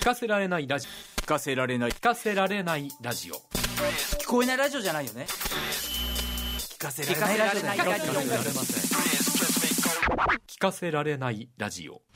かせられないラジオ、 聞かせられない、 聞かせられないラジオ、 聞こえないラジオじゃないよね。聞かせられないラジオじゃない、 聞かせられないラジオ。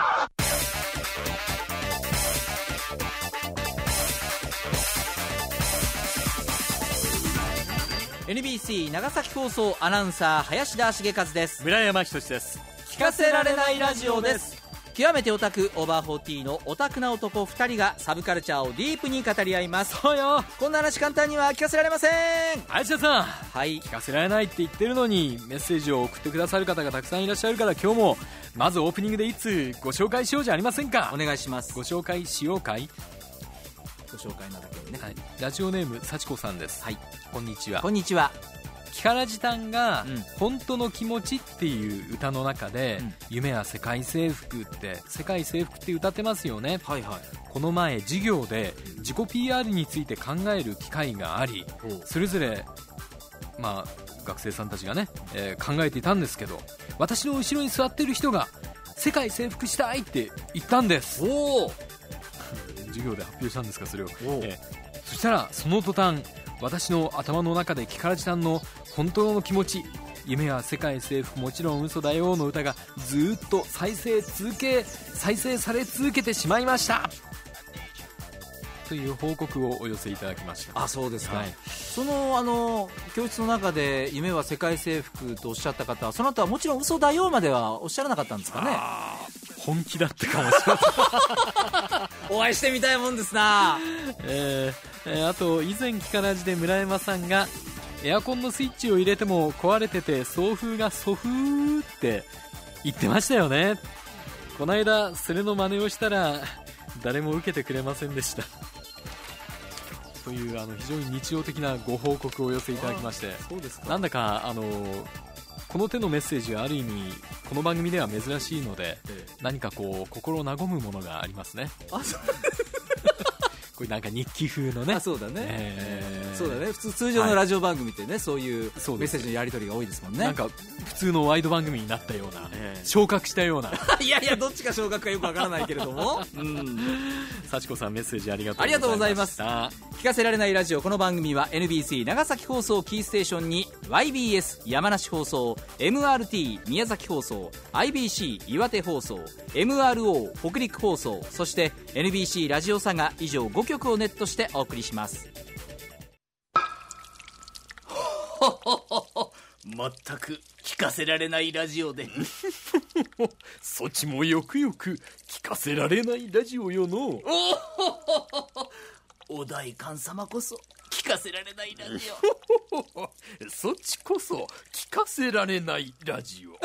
NBC 長崎放送アナウンサー林田茂和です。 村山仁です。 聞かせられないラジオです。極めてオタクオーバー40のオタクな男2人がサブカルチャーをディープに語り合います。 そうよ、 こんな話簡単には聞かせられません。 林田さん、 はい、 聞かせられないって言ってるのにメッセージを送ってくださる方がたくさんいらっしゃるから、今日もまずオープニングでいつご紹介しようじゃありませんか。 お願いします。 ご紹介しようかい。 ご紹介なだけでね、 はい、ラジオネーム幸子さんです。 はい、 こんにちは。 こんにちは。 木原ジタンが本当の気持ちっていう歌の中で、夢は世界征服って世界征服って歌ってますよね。 はいはい。 この前授業で自己 PR について考える機会があり、それぞれ学生さんたちがね、考えていたんですけど、私の後ろに座ってる人が世界征服したいって言ったんです。お授業で発表したんですか、それを。そしたらその途端、私の頭の中で木原さんの本当の気持ち、夢は世界征服もちろん嘘だよの歌がずっと再生され続けてしまいましたという報告をお寄せいただきました。 あ、そうですか。 はい、 その教室の中で夢は世界征服とおっしゃった方は、その後はもちろん嘘だよまではおっしゃらなかったんですかね。 本気だったかもしれませんお会いしてみたいもんですな。 あと以前キカラジで村山さんがエアコンのスイッチを入れても壊れてて送風がソフーって言ってましたよね。この間それの真似をしたら誰も受けてくれませんでしたという非常に日常的なご報告をお寄せいただきまして、 そうですか。 なんだかこの手のメッセージはある意味この番組では珍しいので、何かこう心和むものがありますね。 あ、そうこれなんか日記風のね。 あ、そうだね、そうだね。通常のラジオ番組ってね、そういうメッセージのやり取りが多いですもんね。 なんか普通のワイド番組になったような、昇格したようないやいや、どっちが昇格かよくわからないけれども幸子さん、メッセージありがとうございました。 聞かせられないラジオ、この番組は NBC 長崎放送キーステーションに YBS 山梨放送、 MRT 宮崎放送、 IBC 岩手放送、 MRO 北陸放送、そして NBC ラジオ佐賀、以上5曲をネットしてお送りします。 全く聞かせられないラジオでそちもよくよく聞かせられないラジオよのお代官様こそ聞かせられないラジオそっちこそ聞かせられないラジオ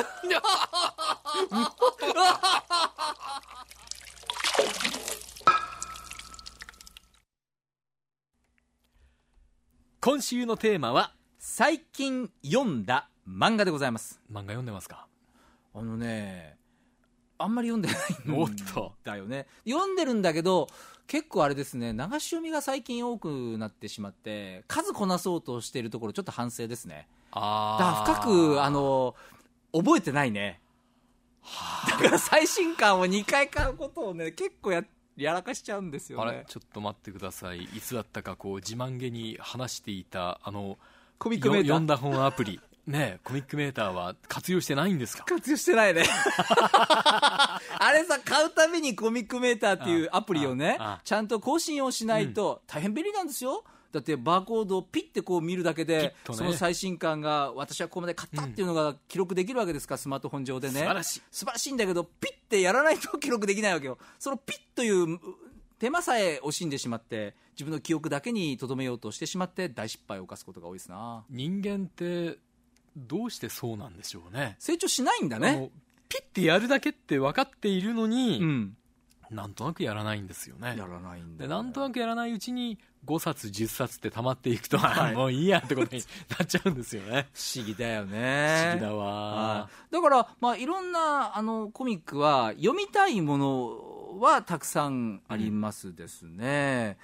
今週のテーマは最近読んだ漫画でございます。 漫画読んでますか？ あんまり読んでないおっとだよね。読んでるんだけど結構あれですね、流し読みが最近多くなってしまって数こなそうとしているところ、ちょっと反省ですね。だから深く覚えてないね。だから最新刊を2回買うことをね、結構やらかしちゃうんですよね。 あれ、ちょっと待ってください。いつだったか自慢げに話していたコミックメーター、 読んだ本アプリね、コミックメーターは活用してないんですか？ 活用してないねあれさ、買うたびにコミックメーターっていうアプリをね、ちゃんと更新をしないと大変便利なんですよ。だってバーコードをピッて見るだけで、その最新刊が私はここまで買ったっていうのが記録できるわけですから、スマートフォン上でね。素晴らしいんだけど、ピッてやらないと記録できないわけよ。そのピッという手間さえ惜しんでしまって、自分の記憶だけに留めようとしてしまって大失敗を犯すことが多いですな。 人間ってどうしてそうなんでしょうね。 成長しないんだね。 ピッてやるだけって分かっているのに、なんとなくやらないんですよね。 やらないんだ、 でなんとなくやらないうちに5冊10冊って溜まっていくと、もういいやってことになっちゃうんですよね。 不思議だよね。 不思議だわ。 だからいろんなコミックは読みたいものはたくさんありますですね。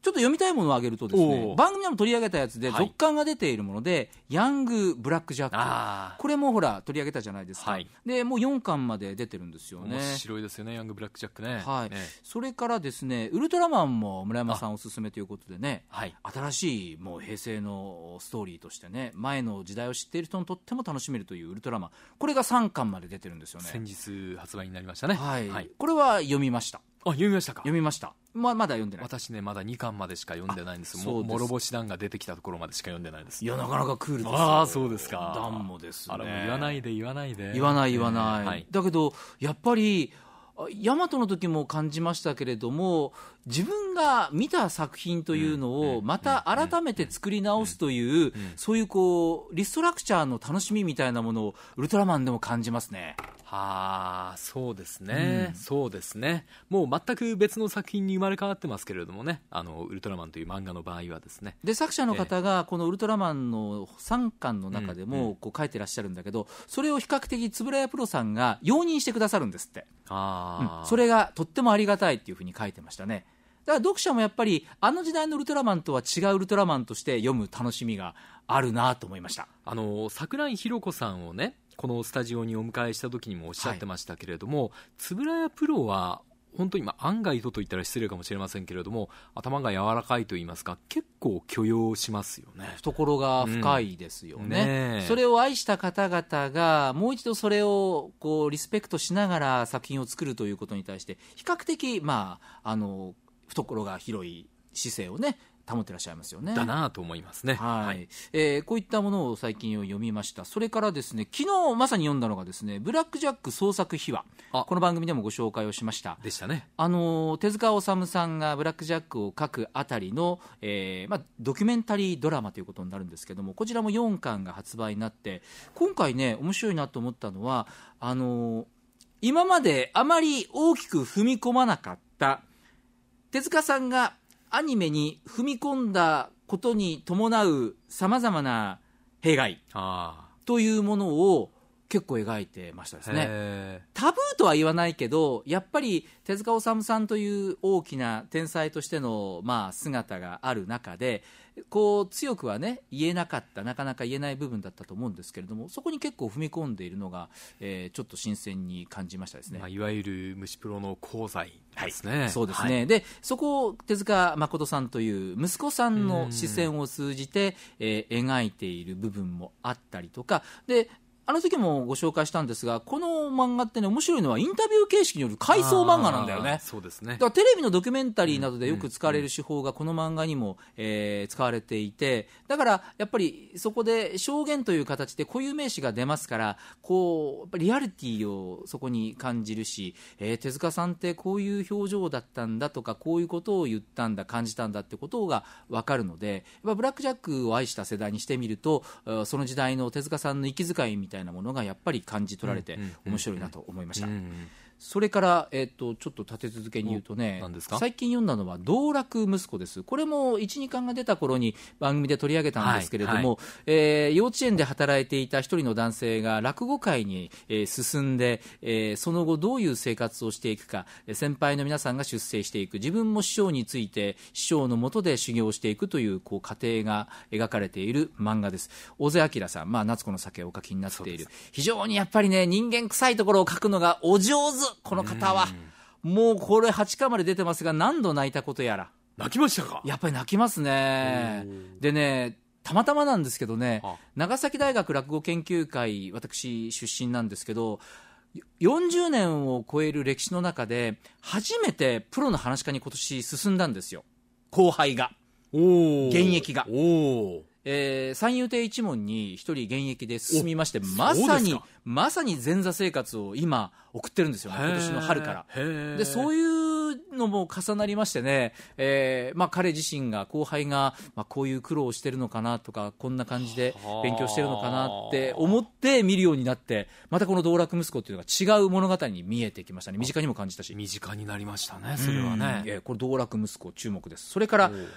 ちょっと読みたいものを挙げるとですね、番組でも取り上げたやつで続刊が出ているもので、ヤングブラックジャック、これもほら取り上げたじゃないですか、でもう4巻まで出てるんですよね。 面白いですよね、ヤングブラックジャックね。 それからですね、ウルトラマンも村山さんおすすめということでね、新しいもう平成のストーリーとしてね、前の時代を知っている人にとっても楽しめるというウルトラマン、これが3巻まで出てるんですよね。 先日発売になりましたね。 これは読みました。 読みましたか。 読みました。まだ読んでない。 私ね、まだ2巻までしか読んでないんです。諸星団が出てきたところまでしか読んでないです。 いや、なかなかクールですよ。 そうですか。 団もですね。 言わないで言わないで。 言わない、だけどやっぱりヤマトの時も感じましたけれども、自分が見た作品というのをまた改めて作り直すという、そういうこうリストラクチャーの楽しみみたいなものをウルトラマンでも感じますね。 そうですね、そうですね。もう全く別の作品に生まれ変わってますけれどもね、ウルトラマンという漫画の場合はですね。 で作者の方がこのウルトラマンの3巻の中でもこう書いてらっしゃるんだけど、それを比較的円谷プロさんが容認してくださるんですって。それがとってもありがたいっていうふうに書いてましたね。だから読者もやっぱりあの時代のウルトラマンとは違うウルトラマンとして読む楽しみがあるなと思いました。 桜井宏子さんをね、このスタジオにお迎えした時にもおっしゃってましたけれども、円谷プロは本当に案外と言ったら失礼かもしれませんけれども、頭が柔らかいと言いますか、結構許容しますよね。 懐が深いですよね。それを愛した方々がもう一度それをこうリスペクトしながら作品を作るということに対して比較的懐が広い姿勢をね保ってらっしゃいますよね。 だなと思いますね。 こういったものを最近読みました。それからですね、昨日まさに読んだのがですね、ブラックジャック創作秘話、この番組でもご紹介をしました。 でしたね。 手塚治虫さんがブラックジャックを書くあたりの、ドキュメンタリードラマということになるんですけども、こちらも4巻が発売になって、今回ね面白いなと思ったのは今まであまり大きく踏み込まなかった手塚さんがアニメに踏み込んだことに伴うさまざまな弊害というものを結構描いてましたですね。タブーとは言わないけど、やっぱり手塚治虫さんという大きな天才としての姿がある中で、こう強くはね言えなかった、なかなか言えない部分だったと思うんですけれども、そこに結構踏み込んでいるのが、ちょっと新鮮に感じましたですね。 いわゆる虫プロの功罪ですね。 そうですね。でそこを手塚誠さんという息子さんの視線を通じて、描いている部分もあったりとかで、あの時もご紹介したんですが、この漫画ってね面白いのはインタビュー形式による回想漫画なんだよね。 そうですね。 だからテレビのドキュメンタリーなどでよく使われる手法がこの漫画にも、使われていて、だからやっぱりそこで証言という形で固有名詞が出ますから、こうやっぱリアリティをそこに感じるし、手塚さんってこういう表情だったんだとか、こういうことを言ったんだ感じたんだってことが分かるので、やっぱブラックジャックを愛した世代にしてみると、その時代の手塚さんの息遣いみたいなものがやっぱり感じ取られて面白いなと思いました。それから、ちょっと立て続けに言うとね、最近読んだのは道楽息子です。これも 1,2 巻が出た頃に番組で取り上げたんですけれども、幼稚園で働いていた一人の男性が落語界に、進んで、その後どういう生活をしていくか、先輩の皆さんが出世していく、自分も師匠について師匠の下で修行していくという、こう過程が描かれている漫画です。小瀬明さん、夏子の酒をお書きになっている、非常にやっぱりね人間臭いところを書くのがお上手。この方はもうこれ8巻まで出てますが、何度泣いたことやら。 泣きましたか。 やっぱり泣きますね。でね、たまたまなんですけどね、長崎大学落語研究会、私出身なんですけど、40年を超える歴史の中で初めてプロの噺家に今年進んだんですよ、後輩が、現役が。三遊亭一門に一人現役で進みまして、まさに前座生活を今送ってるんですよね、今年の春から。でそういうのも重なりましてね、彼自身が、後輩が、こういう苦労をしてるのかなとか、こんな感じで勉強してるのかなって思って見るようになって、またこの道楽息子っていうのが違う物語に見えてきましたね。身近にも感じたし、 身近になりましたね、それはね。 これ道楽息子注目です。それから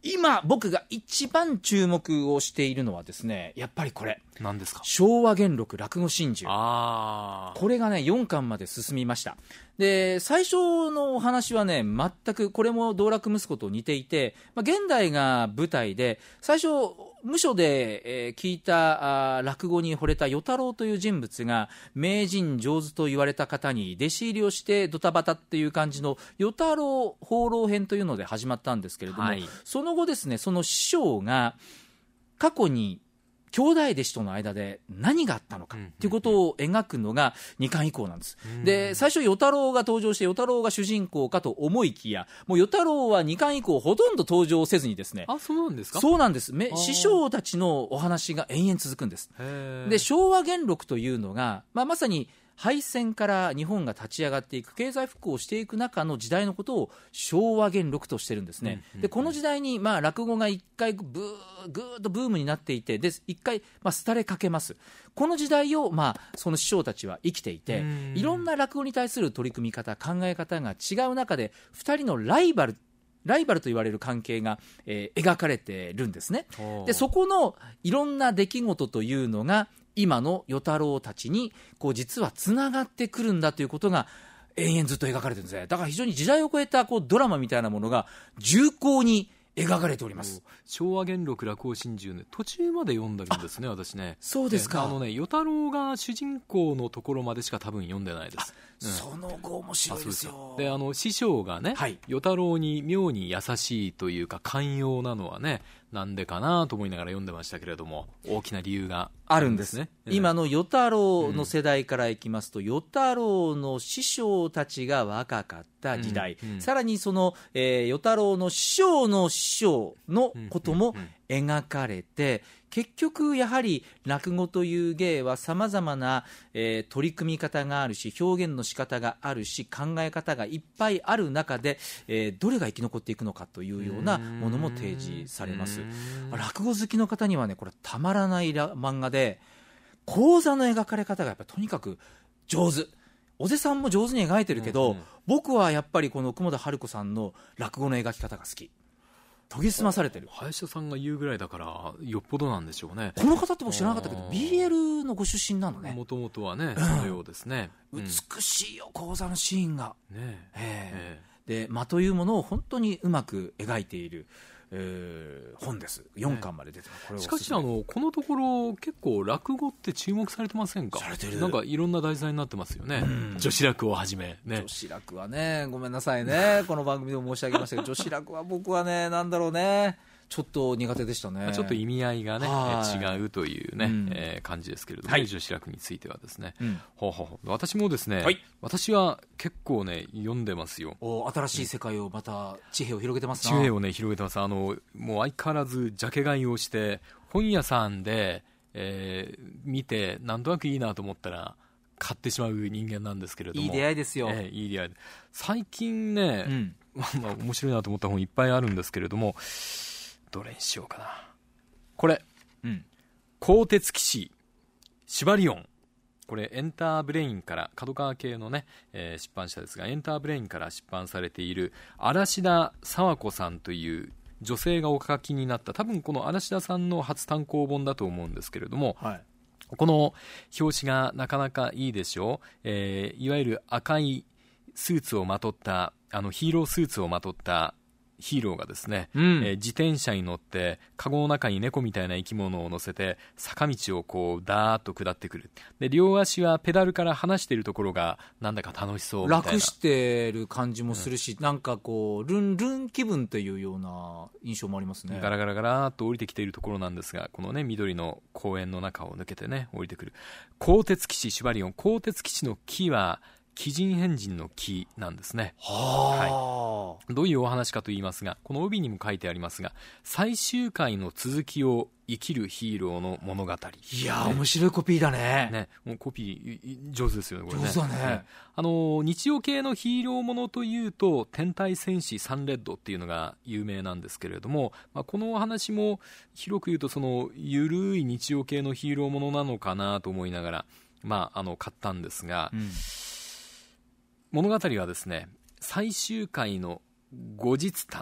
今僕が一番注目をしているのはですね、やっぱりこれ、 何ですか？ 昭和元禄落語真珠。 あこれがね4巻まで進みました。で最初のお話はね全くこれも道楽息子と似ていて、現代が舞台で、最初無所で、聞いた落語に惚れた与太郎という人物が名人上手と言われた方に弟子入りをしてドタバタっていう感じの与太郎放浪編というので始まったんですけれども、 はい、 その後ですね、その師匠が過去に兄弟弟子との間で何があったのかということを描くのが2巻以降なんです。で最初与太郎が登場して与太郎が主人公かと思いきや、もう与太郎は2巻以降ほとんど登場せずにですね。 あ、そうなんですか？ そうなんです。師匠たちのお話が延々続くんです。で昭和元禄というのが、まさに敗戦から日本が立ち上がっていく、経済復興をしていく中の時代のことを昭和元禄としてるんですね。でこの時代に落語が一回ぐーっとブームになっていて、で一回廃れかけます。この時代をその師匠たちは生きていて、いろんな落語に対する取り組み方、考え方が違う中で2人のライバルと言われる関係が、描かれてるんですね。でそこのいろんな出来事というのが今の与太郎たちに実はつながってくるんだということが延々ずっと描かれてるんですね。だから非常に時代を超えたドラマみたいなものが重厚に描かれております。 昭和元禄落語真珠ね、途中まで読んでるんですね、私ね。 そうですか。 与太郎が主人公のところまでしか多分読んでないです。 その後面白いですよ。 で師匠がね、与太郎に妙に優しいというか寛容なのはね、なんでかなと思いながら読んでましたけれども、大きな理由があるんですね。 今の与太郎の世代からいきますと、与太郎の師匠たちが若かった時代、さらにその、与太郎の師匠の師匠のことも描かれて、結局やはり落語という芸はさまざまな、取り組み方があるし、表現の仕方があるし、考え方がいっぱいある中で、どれが生き残っていくのかというようなものも提示されます。落語好きの方にはね、これたまらない漫画で、講座の描かれ方がやっぱりとにかく上手。小瀬さんも上手に描いてるけど、僕はやっぱりこの雲田春子さんの落語の描き方が好き。研ぎ澄まされてる。 林田さんが言うぐらいだからよっぽどなんでしょうね。 この方って僕知らなかったけど BL のご出身なのね。 もともとはね、そのようですね。 美しいよ、講座のシーンがね。 で間というものを本当にうまく描いている、本です。4巻まで出てます。 しかしこのところ結構落語って注目されてませんか？ されてる。 なんかいろんな題材になってますよね。女子落をはじめね。 女子落はね、ごめんなさいねこの番組でも申し上げましたけど女子落は僕はね、なんだろうね、ちょっと苦手でしたね。 ちょっと意味合いがね、違うというね、感じですけれども、女子落についてはですね、私もですね、私は結構ね読んでますよ。 新しい世界をまた地平を広げてますな。 地平をね広げてます。もう相変わらずジャケ買いをして本屋さんで、見てなんとなくいいなと思ったら買ってしまう人間なんですけれども、 いい出会いですよ。 いい出会い。最近ね、面白いなと思った本いっぱいあるんですけれども、どれにしようかな。これ、鋼鉄騎士シュバリオン、これエンターブレインから角川系のね、出版社ですが、エンターブレインから出版されている嵐田佐和子さんという女性がお書きになった、多分この嵐田さんの初単行本だと思うんですけれども、この表紙がなかなかいいでしょう。いわゆる赤いスーツをまとったヒーロースーツをまとったヒーローがですね、自転車に乗ってカゴの中に猫みたいな生き物を乗せて坂道をこうダーッと下ってくる。で両足はペダルから離しているところがなんだか楽しそうみたいな、 楽してる感じもするし、なんかこうルンルン気分というような印象もありますね。 ガラガラガラーっと降りてきているところなんですが、このね緑の公園の中を抜けてね降りてくる鋼鉄騎士シュバリオン。鋼鉄騎士の騎は奇人変人の騎なんですね。どういうお話かと言いますが、この帯にも書いてありますが、最終回の続きを生きるヒーローの物語。 いや面白いコピーだね。 もうコピー上手ですよね、これね。 上手だね。 日曜系のヒーローものというと天体戦士サンレッドっていうのが有名なんですけれども、このお話も広く言うとそのゆるい日曜系のヒーローものなのかなと思いながら、買ったんですが、物語はですね、最終回の後日談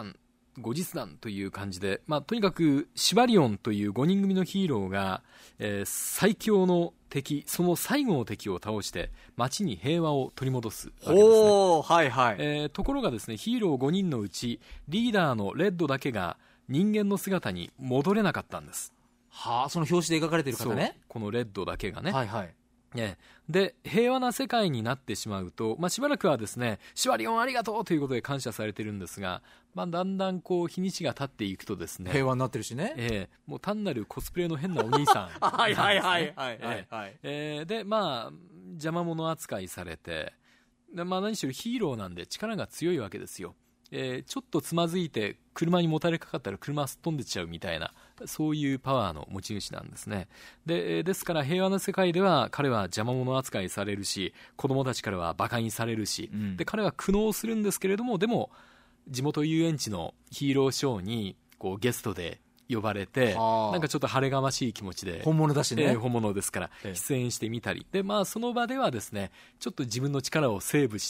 後日談という感じで、とにかくシバリオンという5人組のヒーローが、最強の敵、その最後の敵を倒して街に平和を取り戻すわけですね。 はいはい。 ところがですね、ヒーロー5人のうちリーダーのレッドだけが人間の姿に戻れなかったんです。 はあ、その表紙で描かれている方ね。 このレッドだけがね。 はいはい。 で平和な世界になってしまうと、しばらくはですね、シバリオンありがとうということで感謝されてるんですが、だんだんこう日にちが経っていくとですね、 平和になってるしね、 もう単なるコスプレの変なお兄さんはいはいはいはいはい、 で邪魔者扱いされて、で何しろヒーローなんで力が強いわけですよ。ちょっとつまずいて車にもたれかかったら車すっ飛んでっちゃうみたいな、そういうパワーの持ち主なんですね。ですから平和な世界では彼は邪魔者扱いされるし、子供たちからはバカにされるし、で彼は苦悩するんですけれども、でも地元遊園地のヒーローショーにこうゲストで呼ばれて、なんかちょっと晴れがましい気持ちで、 本物だしね、 本物ですから出演してみたりで、その場ではですね、ちょっと自分の力をセーブして、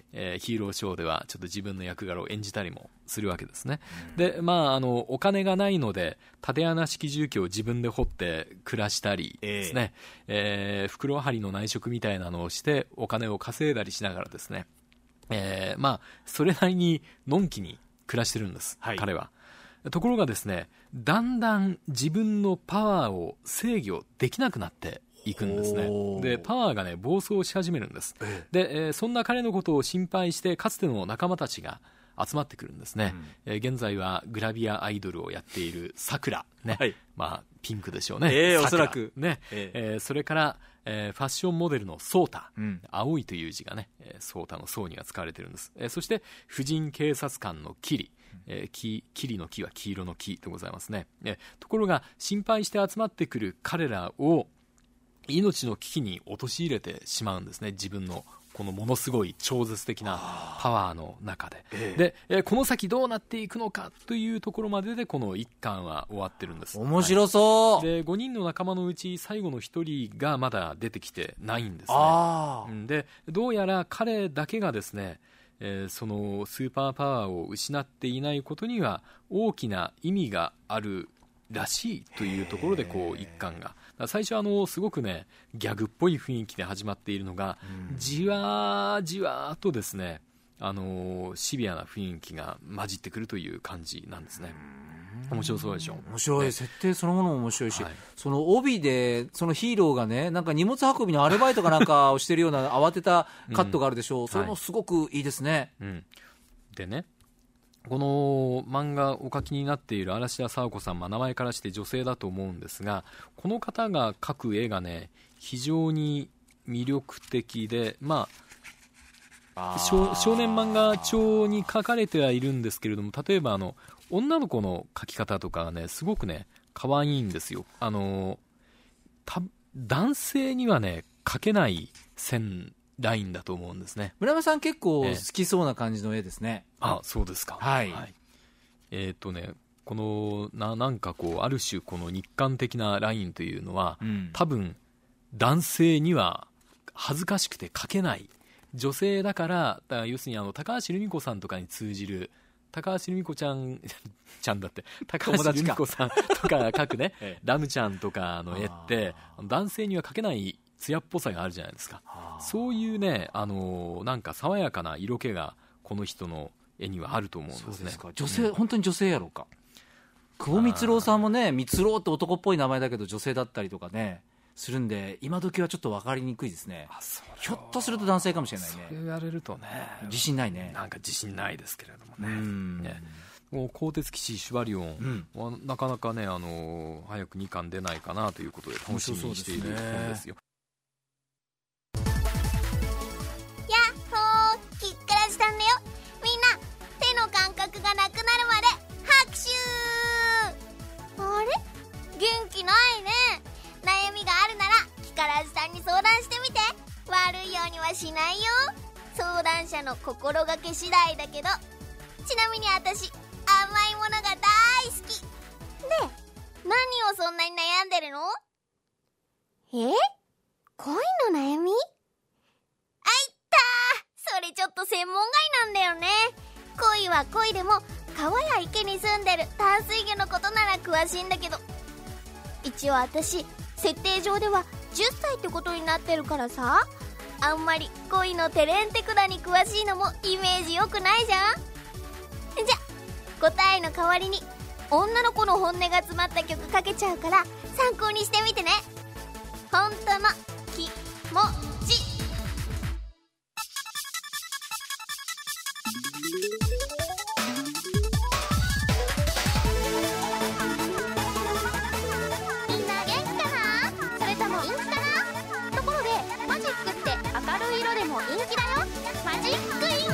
ヒーローショーではちょっと自分の役柄を演じたりもするわけですね。でお金がないので竪穴式住居を自分で掘って暮らしたりですね、袋張りの内職みたいなのをしてお金を稼いだりしながらですね、それなりにのんきに暮らしてるんです、彼は。ところがですね、だんだん自分のパワーを制御できなくなっていくんですね。でパワーがね暴走し始めるんです。で、そんな彼のことを心配してかつての仲間たちが集まってくるんですね。現在はグラビアアイドルをやっているさくらね、ピンクでしょうね、 おそらくね、それから、ファッションモデルのソータ、青いという字がね、ソータのソーには使われてるんです。そして婦人警察官のキリ、キリの木は黄色の木でございますね。ところが心配して集まってくる彼らを命の危機に陥れてしまうんですね、自分のこのものすごい超絶的なパワーの中で、この先どうなっていくのかというところまででこの1巻は終わってるんです。 面白そう、 で5人の仲間のうち最後の1人がまだ出てきてないんですね。でどうやら彼だけがですね、そのスーパーパワーを失っていないことには大きな意味があるらしいというところでこう一巻が最初すごくねギャグっぽい雰囲気で始まっているのが、じわーじわーとですね、シビアな雰囲気が混じってくるという感じなんですね。面白そうでしょ。 面白い、設定そのものも面白いし、その帯でそのヒーローがね、なんか荷物運びのアルバイトかなんかをしてるような慌てたカットがあるでしょう、それもすごくいいですね。 でね、この漫画お書きになっている嵐田沙央子さん、名前からして女性だと思うんですが、この方が描く絵がね非常に魅力的で、少年漫画調に書かれてはいるんですけれども、例えば女の子の描き方とかがねすごくね可愛いんですよ。男性にはね描けない線ラインだと思うんですね。 村山さん結構好きそうな感じの絵ですね。 そうですか。このなんかこうある種この日韓的なラインというのは、多分男性には恥ずかしくて描けない、女性だから要するに高橋留美子さんとかに通じる、高橋留美子ちゃんだって高橋留美子さんとか描くねラムちゃんとかの絵って男性には描けない艶っぽさがあるじゃないですか。そういうねなんか爽やかな色気がこの人の絵にはあると思うんですね。 そうですか。女性、本当に女性やろうか。久保光郎さんもね、光郎って男っぽい名前だけど女性だったりとかねするんで、今時はちょっと分かりにくいですね。ひょっとすると男性かもしれないね。 それ言われるとね自信ないね。 なんか自信ないですけれどもね。もう鋼鉄騎士シュバリオンはなかなかね早く2巻出ないかなということで楽しみにしている本ですよ。 やっほー、キッカラジさんだよ。みんな手の感覚がなくなるまで拍手。あれ、元気ないね。悩みがあるならキカラジさんに相談してみて。悪いようにはしないよ。相談者の心がけ次第だけど。ちなみに私甘いものが大好きで、何をそんなに悩んでるの？恋の悩み？それちょっと専門外なんだよね。恋は恋でも川や池に住んでる淡水魚のことなら詳しいんだけど、一応私設定上では10歳ってことになってるからさ、あんまり恋のテレンテクダに詳しいのもイメージ良くないじゃん。じゃ答えの代わりに女の子の本音が詰まった曲かけちゃうから参考にしてみてね。本当の気持ち。みんな元気かな？それとも陰気かな？ところでマジックって明るい色でも陰気だよ。マジック陰気。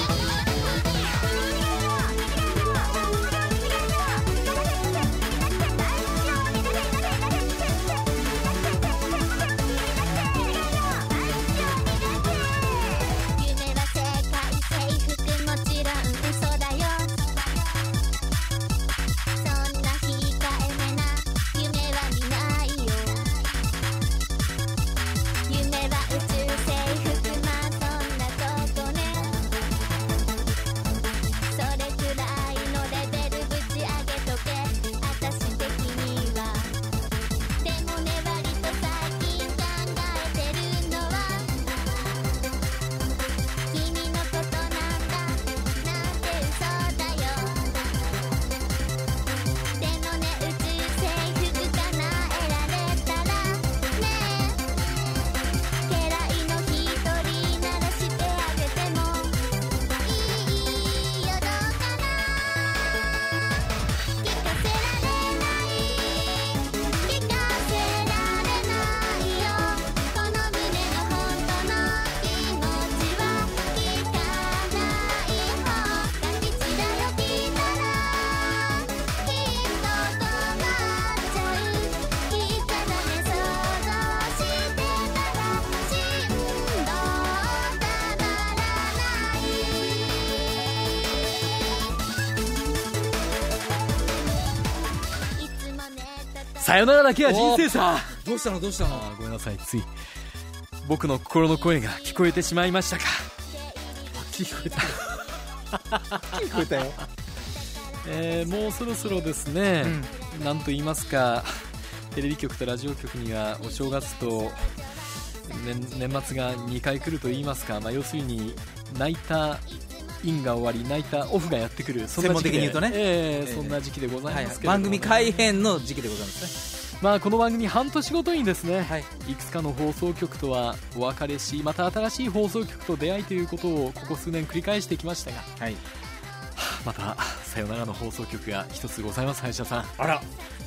さよならだけは人生さ。 どうしたのどうしたの？ ごめんなさい、つい僕の心の声が聞こえてしまいましたか。 聞こえた聞こえたよ。 もうそろそろですね、なんと言いますか、テレビ局とラジオ局にはお正月と、年末が2回来ると言いますか、要するにナイターインが終わりナイターオフがやってくる、そんな時期で、 専門的に言うとね、 そんな時期でございますけれども、 番組改編の時期でございますね。 この番組半年ごとにですね、いくつかの放送局とはお別れし、また新しい放送局と出会いということをここ数年繰り返してきましたが、またさよならの放送局が一つございます。林田さん、 あら、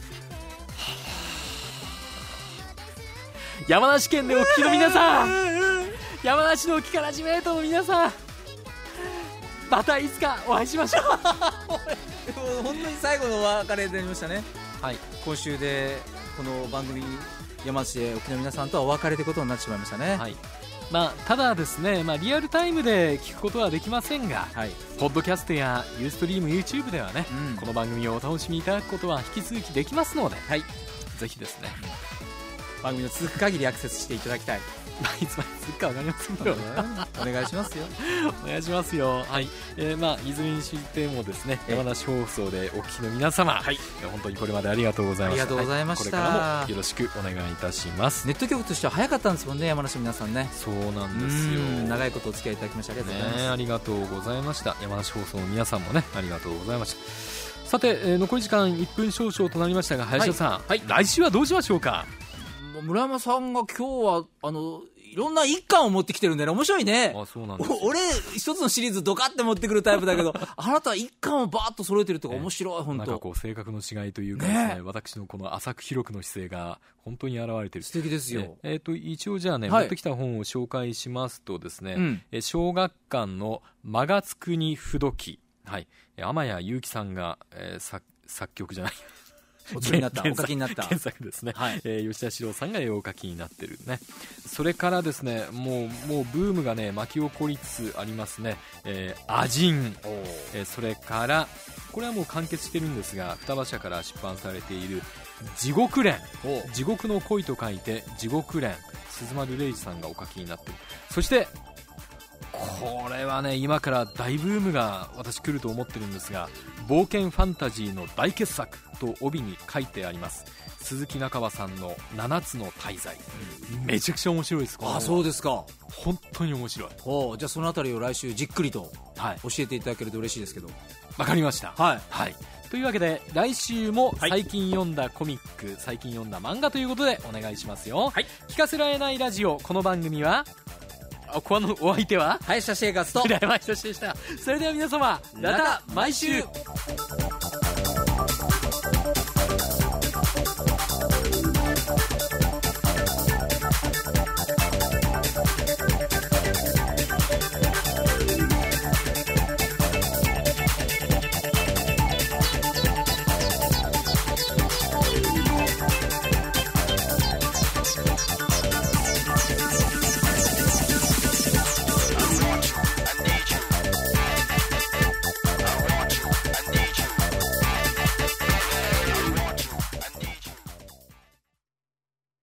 山梨県でお聞きの皆さん山梨の沖からじめーとの皆さん、またいつかお会いしましょう本当に最後のお別れになりましたね。今週でこの番組山梨で沖の皆さんとはお別れということになってしまいましたね。 ただですね、リアルタイムで聞くことはできませんが、ポッドキャストやユーストリーム YouTube ではね、この番組をお楽しみいただくことは引き続きできますので、ぜひですね、 番組の続く限りアクセスしていただきたい。 いつまで続くか分かりませんけどお願いしますよお願いしますよ。いずれにしてもですね、山梨放送でお聞きの皆様、本当にこれまでありがとうございました。 ありがとうございました。 これからもよろしくお願いいたします。 ネット局としては早かったんですもんね、山梨の皆さんね。 そうなんですよ。 長いことお付き合いいただきましてありがとうございます。 ありがとうございました。山梨放送の皆さんもね、ありがとうございました。さて、残り時間1分少々となりましたが、林田さん、来週はどうしましょうか。 村山さんが今日はいろんな一巻を持ってきてるんでね、面白いね。 そうなんです。 俺一つのシリーズドカって持ってくるタイプだけどあなたは一巻をバーッと揃えてるとか面白い。本当なんか性格の違いというかですね、私のこの浅く広くの姿勢が本当に現れてる。素敵ですよ。 一応じゃあね、持ってきた本を紹介しますとですね、小学館の間がつくに不時記、天谷祐希さんが、作曲じゃないお書きになった原作ですね、吉田史郎さんが絵を描きになってるね。それからですね、もうブームがね巻き起こりつつありますね、アジン、それからこれはもう完結してるんですが、双葉社から出版されている地獄恋、地獄の恋と書いて地獄恋、鈴丸玲二さんがお書きになっている。そしてこれはね今から大ブームが私来ると思ってるんですが、冒険ファンタジーの大傑作と帯に書いてあります鈴木中葉さんの7つの大罪、めちゃくちゃ面白いです。 あ、そうですか。 本当に面白い。 じゃあそのあたりを来週じっくりと教えていただけると嬉しいですけど。 わかりました。 はい、 はい、というわけで来週も最近読んだコミック、最近読んだ漫画ということでお願いしますよ。聞かせられないラジオ、この番組はこのお相手は林田生活と平山仁でした。それでは皆様また毎週。